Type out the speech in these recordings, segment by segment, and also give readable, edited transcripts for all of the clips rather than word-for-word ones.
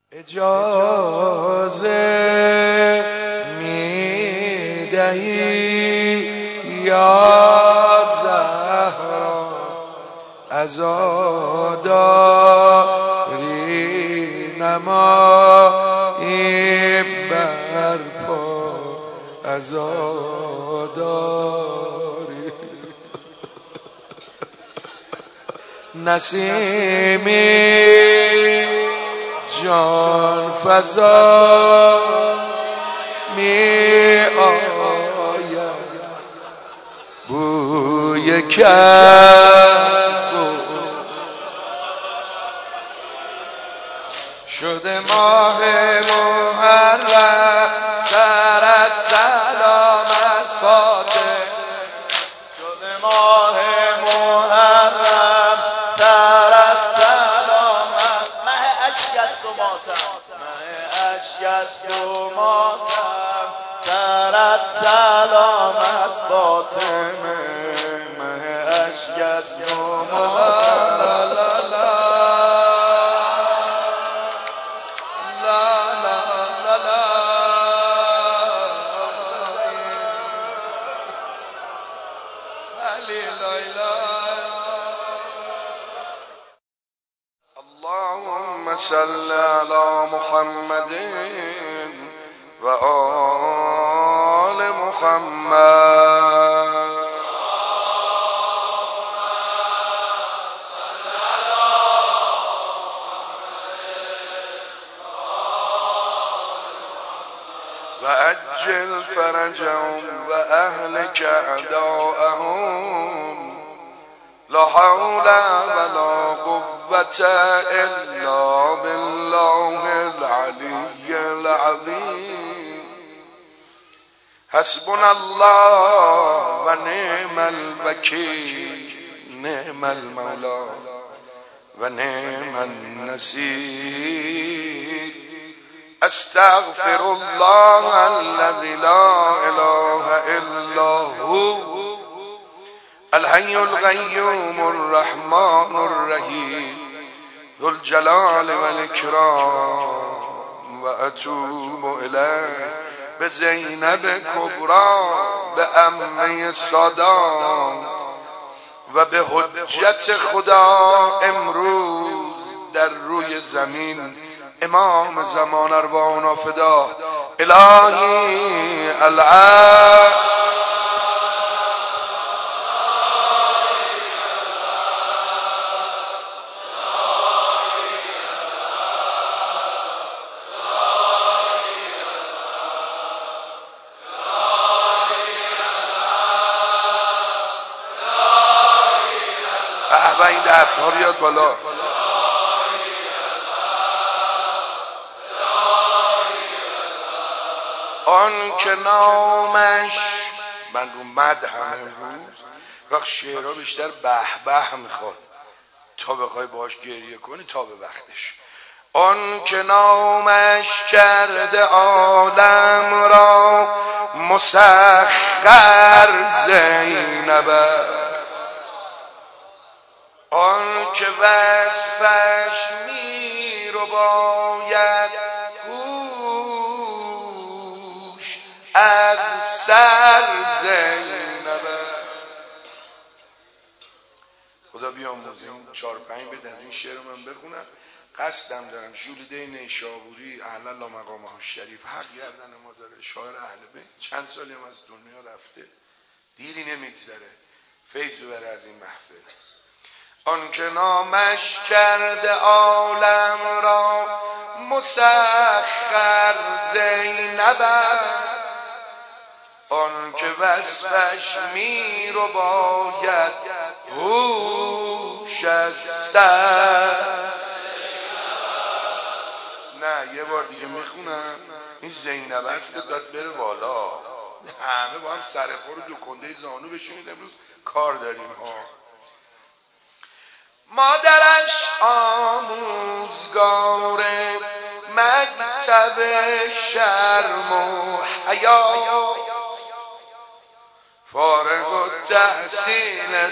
اجازه میدهی یا زهرا عزاداری نمایی برپا عزاداری نسیمی جان فضا می آید بوی کرد شده ماه محرم سرت سلامت فاتح شده ماه محرم سرت سلامت مه اشک است و ماتم مه اشک است و ماتم سرت سلامت فاطمه مه اشک است و ماتم اللهم صل على محمد و آل محمد و عجل فرجهم و اهلک اعداءهم لا حول ولا قوة إلا بالله العلي العظيم حسبنا الله ونعم الوكيل نعم المولى ونعم النصير استغفر الله الذي لا إله إلا هو الحي القيوم الرحمن الرحيم ذو الجلال والإكرام وأتوب إليه بزینب کبرا به عمه سادات و به حجت خدا امروز در روی زمین امام زمان ارواحنا فدا الهی العالم و این دست ها بیاد بالا آن که نامش من رو مد هم امروز وقت شعرها بیشتر به به میخواد تا بخوای باش گریه کنی تا به وقتش آن که نامش کرده عالم را مسخر زینب است آن که وصفش می رو باید گوش از سر زینب خدا بیاموزیم 4-5 بیت از این شعر من بخونم قصدم دارم ژولیده نیشابوری اهل الله مقامه الشریف حق گردن ما داره شاعر اهل بیت چند سالی هم از دنیا رفته دیری نمیگذره فیض ببره از این محفل آن که نامش کرده عالم را مسخر زینب است آن که وصفش می رو باید هوش از سر نه یه بار دیگه میخونم این زینب است داد بره بالا همه با هم سر پا رو دو کنده زانو بشونید امروز کار داریم ها مادرش آموزگار مکتب شرم و حیا فارغ التحصیل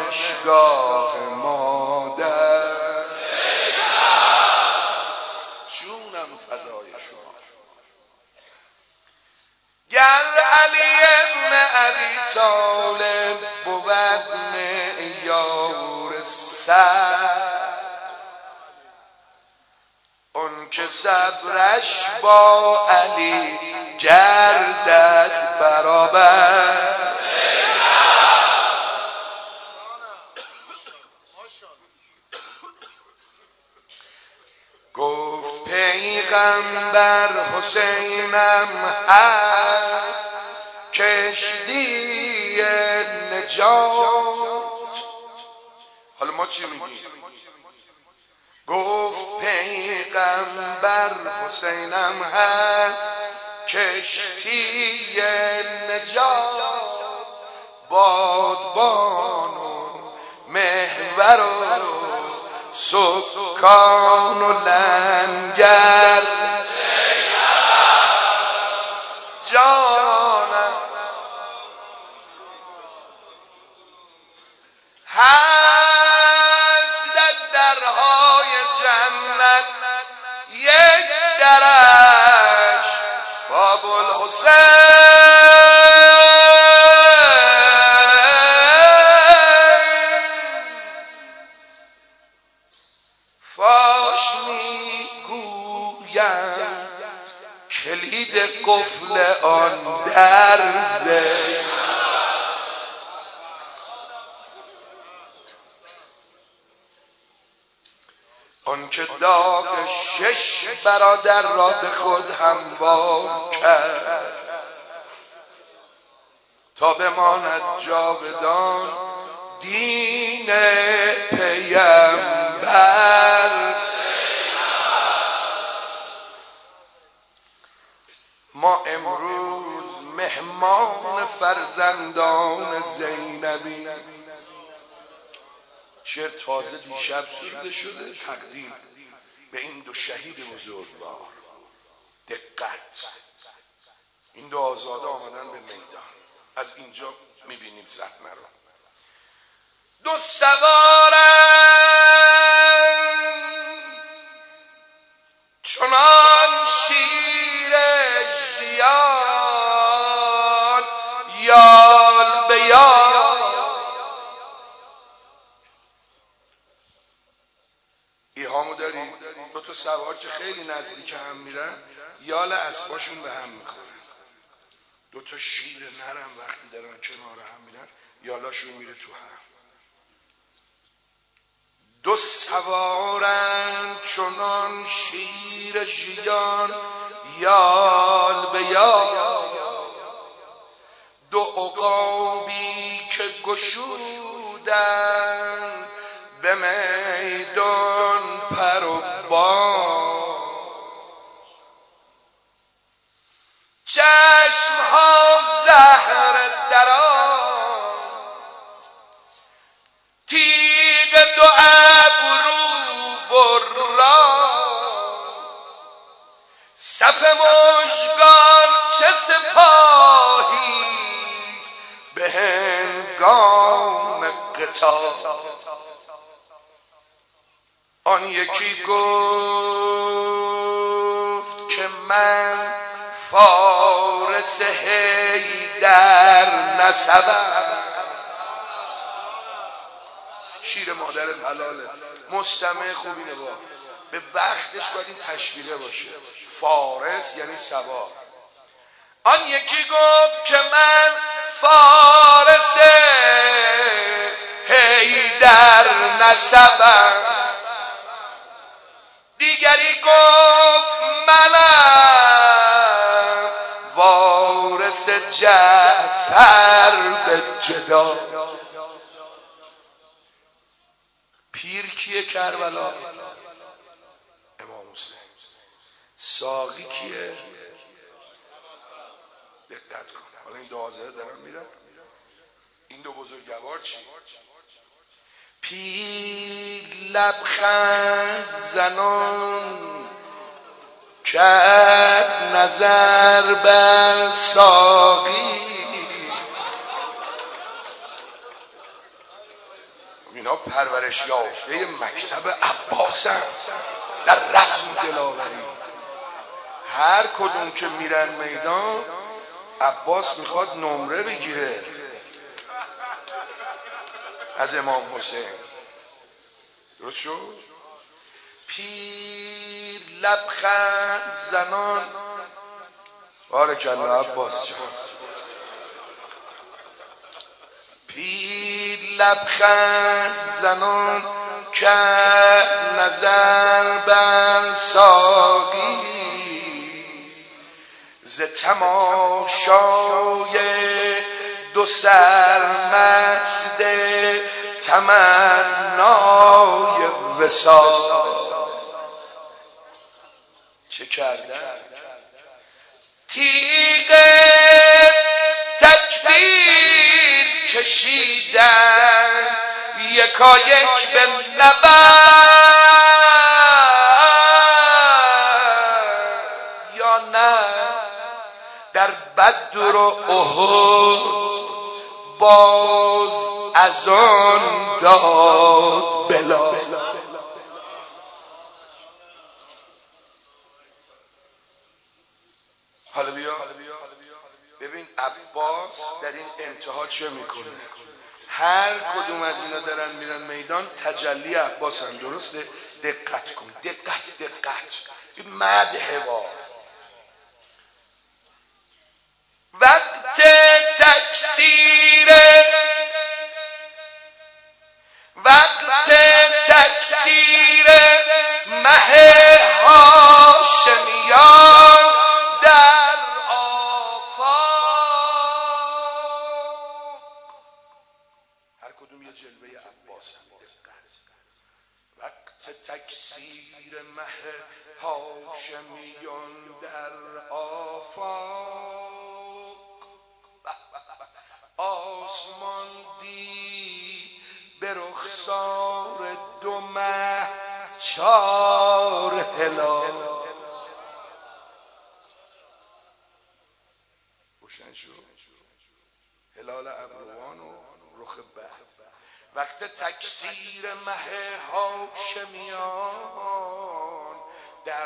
دانشگاه مادر اون که صبرش با علی گردد برابر، گفت پیغمبر حسینم هست کشتی نجات. حالا ما چی میگیم؟ گفت پیغمبر حسینم هست کشتی نجات، بادبان و محور و سکان و لنگر جانم هست از درهای جنت یک درش باب الحسین، فاش میگویم کلید قفل آن درزه. آن که داغ 6 برادر را به خود هموار کرد تا بماند جاودان دین پیامبر. ما امروز مهمان فرزندان زینبی. شعر تازه دیشب سروده شده تقدیم به این دو شهید بزرگوار. دقت، این دو آزاده آمدن به میدان. از اینجا میبینیم صحنه رو. دو سوارن چنان شیر ژیان یال به یال. ایهامو داریم دو تا سوار که خیلی نزدیک هم میرن یال اسباشون به هم میخورن. دو تا شیر نرم وقتی دارن کنار هم میرن یالاشون میره تو هم. دو سوارن چنان شیر ژیان یال به یال، دو عقابی که گشودن به میدان پر و بال. چشمها زهر دران تیغ دو ابرو بران، صف مژگان چه سپاهیست به هنگام قتال. آن یکی گفت که من فارس حیدر نسبم. شیر مادرت حلاله. مستمع خوبی نگاه، به وقتش باید این تشبیه باشه. فارس یعنی سوار. آن یکی گفت که من فارس حیدر نسبم. دیگری گفت منم وارث جعفر به جدا. پیر کیه کربلا؟ امام حسین. ساقی کیه؟ دقت کن. حالا این دو آزاده دارن میرن. این دو بزرگوار چی؟ پیر لبخند زنان کرد نظر بر ساقی. اینا پرورش یافته مکتب عباسن در رسم دلاوری. هر کدوم که میرن میدان عباس میخواد نمره بگیره از امام حسین. درست شد؟ پیر لبخند زنان. بارک الله عباس جان. پیر لبخند زنان که نظر بر ساقی، ز تماشای دو سرمست تمنای وصال. چه کردن؟ تیغ تکبیر کشیدن، یکایک به نبرد، یا نه در بدر و احد باز از آن داد بلال. حالا بیا ببین عباس در این انتها چه میکنه. هر کدوم از اینا دارن میرن میدان تجلی عباس هم. درسته؟ دقت کن، دقت این مدح وا. وقت تکثیر مه هاشمیان در آفاق. هر کدوم یه جلوه عباس هم. وقت تکثیر مه هاشمیان در آفاق، آسمان دید به رخسار دو مه چار هلال. روشن شد هلال ابروان و رخ بحر. وقت تکثیر مه هاشمیان در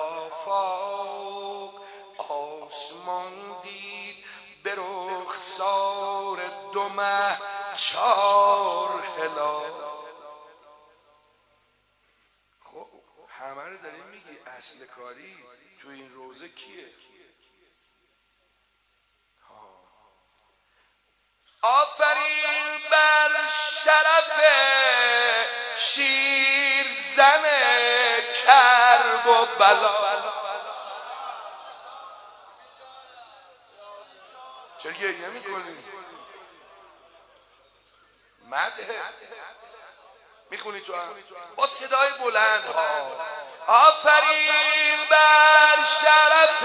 آفاق، آسمان دید به رخسار دو مه چار هلال. خب همه رو داریم میگی، اصل کاری تو این روزه کیه؟ آفرین بر شرف شیرزن کرب و بلا. چرا گریه میکنی؟ مدحه میخونی تو هم با صدای بلند ها. آفرین بر شرف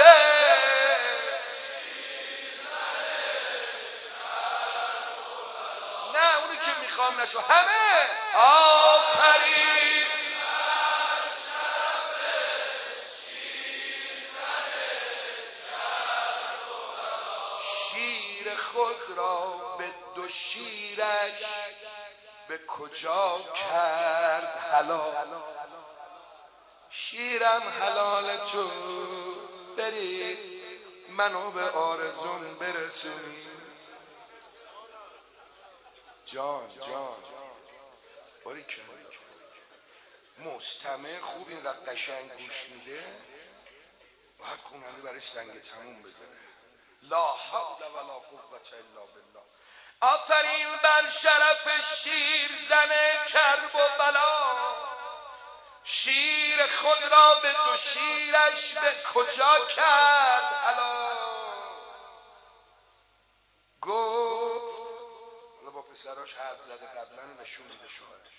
نه اونی که میخوام نشو همه. آفرین بر شرف شیرزن کرب و بلا. شیر خود را به دو شیرش به کجا کرد حلال. شیرم حلال تو برید منو به آرزون برسونی. جان باریکن مستمع خوب اینقدر قشنگ گوش میده باید خواننده برای سنگ تموم بزنه. لا حول ولا قوة الا بالله. آفرین بر شرف شیرزن کرب و بلا. شیر خود را به دو شیرش به کجا کرد حلال. گفت حالا با پسراش حرف زده قبلا نشون میده شوهرش.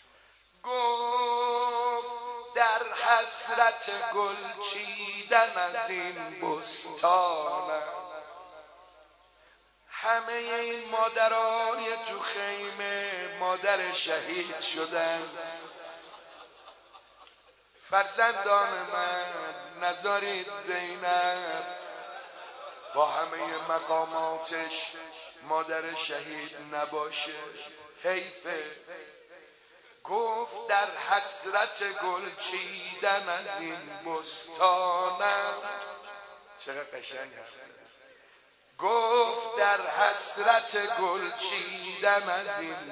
گفت در حسرت گل چیدن از این بستانم. همه این مادرای تو خیمه مادر شهید شدن. فرزندان من نذارید زینب با همه مقاماتش مادر شهید نباشه، حیفه. گفت در حسرت گل چیدن از این بستانم. چقدر قشنگ هست. گفت در حسرت گل چیدن از این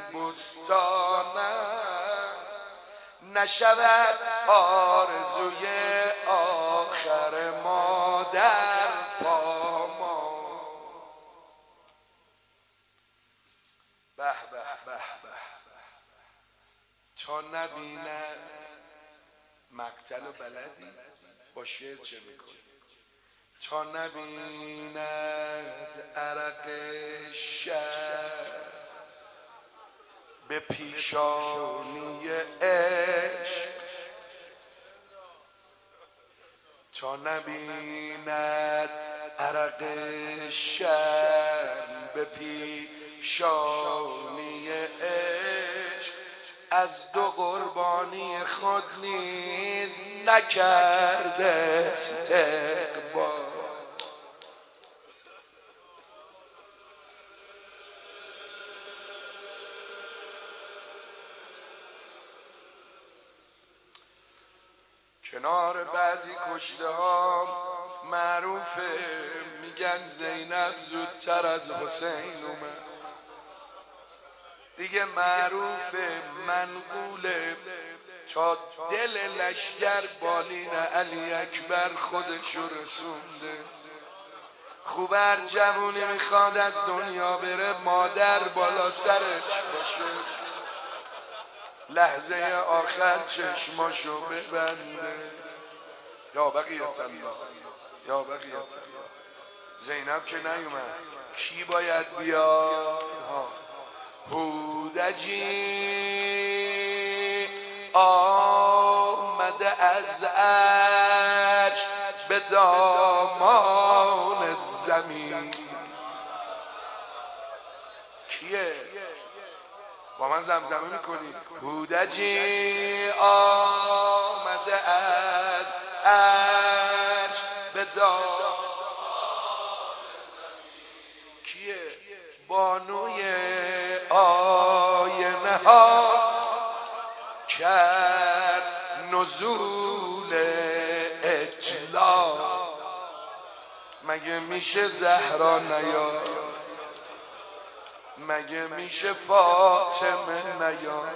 بستانم. نشود آرزوی در پاما. به به به به، تا نبیند مقتل و بلدی با شعر چه میکنی؟ تا نبیند عرق شر به پیشانی عشق، تا نبیند عرق شرم به پیشانی عشق، از دو قربانی خود نیز نکرده استقبال. کنار بعضی کشته ها معروفه، میگن زینب زودتر از حسین اومد. دیگه معروفه منقوله تا دل لشگر بالین علی اکبر خودشو رسونده. خوب هر جوونی میخواد از دنیا بره مادر بالا سرش باشه، لحظه آخر چشماشو ببنده. یا بقیت الله، یا بقیت الله. زینب که نیومد، کی باید بیاد؟ هودجی آمده از عرش به دامان زمین. کیه؟ با من زمزمه میکنی؟ هودجی آمده از عرش به دامان زمین. کیه؟ بانوی آینه ها کرد نزول اجلال. مگه میشه زهرا نیاد؟ مگه میشه فاطمه نیاد؟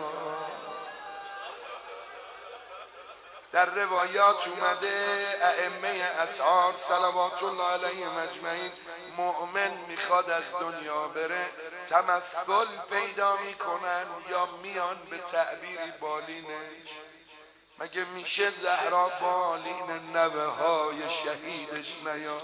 در روایات اومده ائمه اطهار صلوات الله علیهم اجمعین، مؤمن میخواد از دنیا بره تمثل پیدا میکنن یا میان به تعبیری بالینش. مگه میشه زهرا بالین نوه های شهیدش نیاد؟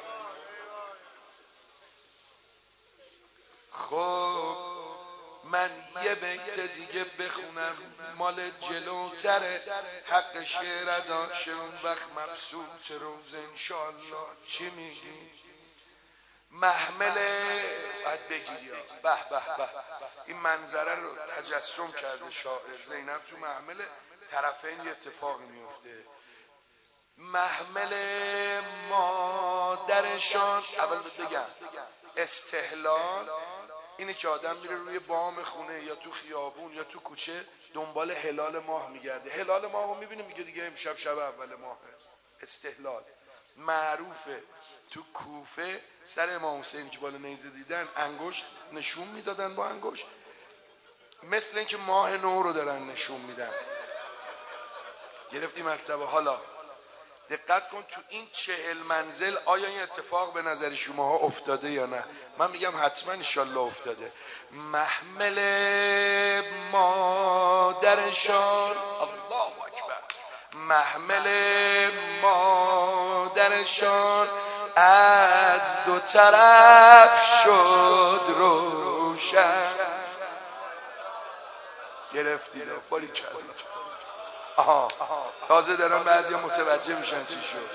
خب من یه بیت دیگه بخونم مال جلوتره، حق شعر ادا شه، اون وقت مبسوط روز انشالله. چی میگی؟ محمله باید بگیری. به به به، این منظره رو تجسم کرده شاعر. زینب تو محمله، طرفین یه اتفاقی میفته. محمل مادرشان، اول بگم استحلال اینه که آدم میره روی بام خونه یا تو خیابون یا تو کوچه دنبال هلال ماه میگرده. هلال ماه رو میبینه میگه دیگه امشب شب اول ماهه. استحلال معروفه. تو کوفه سر امام حسین که بالا نیزه دیدن انگشت نشون میدادن با انگشت، مثل اینکه ماه نو رو دارن نشون میدن. گرفتی مطلب؟ حالا دقت کن تو این 40 منزل آیا این اتفاق به نظر شماها افتاده یا نه؟ من میگم حتما انشالله افتاده. محمل مادرشان، الله اکبر، محمل مادرشان از دو طرف شد روشن. گرفتی؟ باری کرد. آها تازه دارن بعضی متوجه میشن چی شد.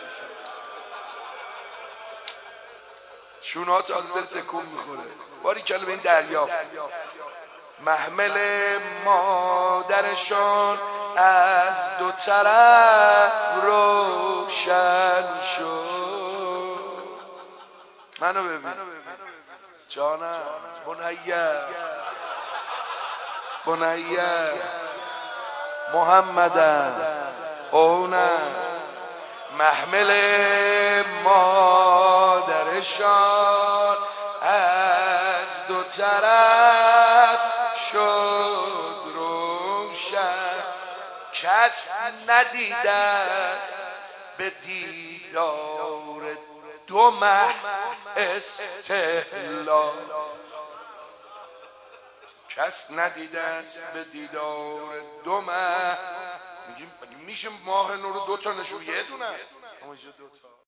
شونها تازه داره تکون میخوره. باری کلا به این دریافت. محمل مادرشان از دو طرف روشن شد. منو ببین جانم، بنیه محمدن اونم. محمل مادرشان از دو طرف شد روشن. کس ندیده است به دیدار دو مه استهلال، کس ندیده است به دیدار دو مه. میگیم میشه ماه نو رو دو تا نشون، یه دونه است اما اینجا دو تا.